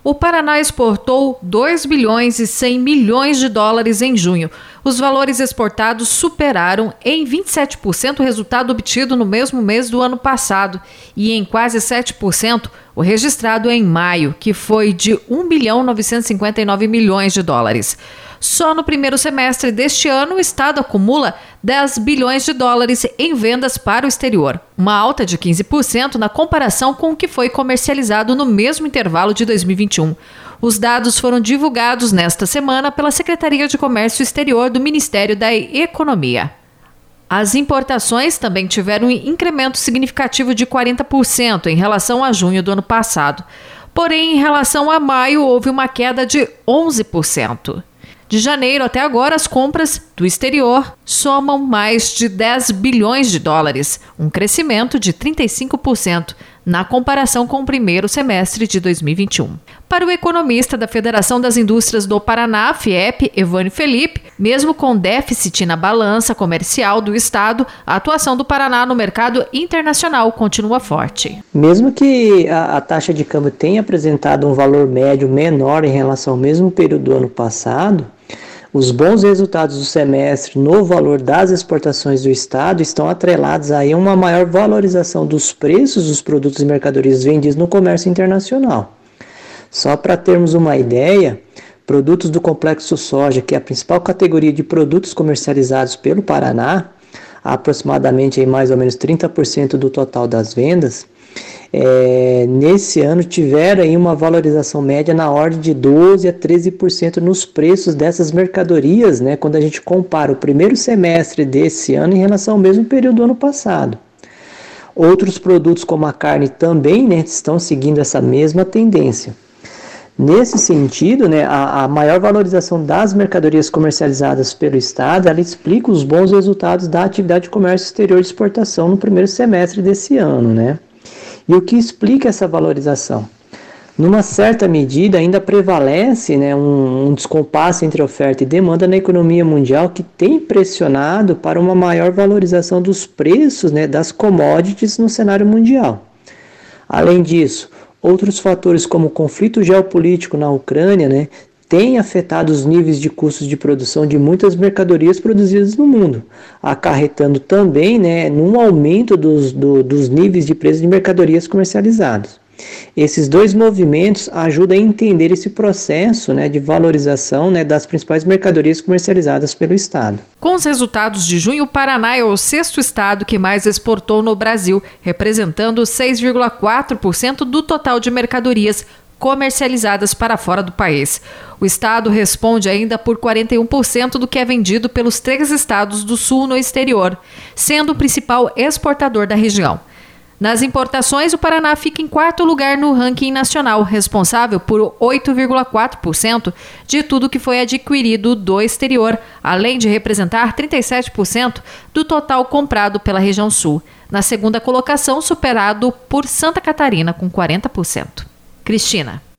O Paraná exportou 2 bilhões e 100 milhões de dólares em junho. Os valores exportados superaram em 27% o resultado obtido no mesmo mês do ano passado e em quase 7% o registrado em maio, que foi de 1 bilhão 959 milhões de dólares. Só no primeiro semestre deste ano, o Estado acumula 10 bilhões de dólares em vendas para o exterior, uma alta de 15% na comparação com o que foi comercializado no mesmo intervalo de 2021. Os dados foram divulgados nesta semana pela Secretaria de Comércio Exterior do Ministério da Economia. As importações também tiveram um incremento significativo de 40% em relação a junho do ano passado. Porém, em relação a maio, houve uma queda de 11%. De janeiro até agora, as compras do exterior somam mais de 10 bilhões de dólares, um crescimento de 35% na comparação com o primeiro semestre de 2021. Para o economista da Federação das Indústrias do Paraná, FIEP, Evânio Felipe, mesmo com déficit na balança comercial do Estado, a atuação do Paraná no mercado internacional continua forte. Mesmo que a taxa de câmbio tenha apresentado um valor médio menor em relação ao mesmo período do ano passado, os bons resultados do semestre no valor das exportações do Estado estão atrelados a uma maior valorização dos preços dos produtos e mercadorias vendidos no comércio internacional. Só para termos uma ideia, produtos do complexo soja, que é a principal categoria de produtos comercializados pelo Paraná, aproximadamente em mais ou menos 30% do total das vendas, nesse ano tiveram aí uma valorização média na ordem de 12% a 13% nos preços dessas mercadorias, né, quando a gente compara o primeiro semestre desse ano em relação ao mesmo período do ano passado. Outros produtos como a carne também, né, estão seguindo essa mesma tendência. Nesse sentido, né, a maior valorização das mercadorias comercializadas pelo Estado, ela explica os bons resultados da atividade de comércio exterior de exportação no primeiro semestre desse ano, né? E o que explica essa valorização? Numa certa medida, ainda prevalece, né, um descompasso entre oferta e demanda na economia mundial que tem pressionado para uma maior valorização dos preços, né, das commodities no cenário mundial. Além disso, outros fatores como o conflito geopolítico na Ucrânia, né, têm afetado os níveis de custos de produção de muitas mercadorias produzidas no mundo, acarretando também, né, num aumento dos níveis de preço de mercadorias comercializadas. Esses dois movimentos ajudam a entender esse processo, né, de valorização, né, das principais mercadorias comercializadas pelo Estado. Com os resultados de junho, o Paraná é o 6º estado que mais exportou no Brasil, representando 6,4% do total de mercadorias comercializadas para fora do país. O estado responde ainda por 41% do que é vendido pelos 3 estados do sul no exterior, sendo o principal exportador da região. Nas importações, o Paraná fica em 4º lugar no ranking nacional, responsável por 8,4% de tudo que foi adquirido do exterior, além de representar 37% do total comprado pela região sul. Na segunda colocação, superado por Santa Catarina, com 40%. Cristina.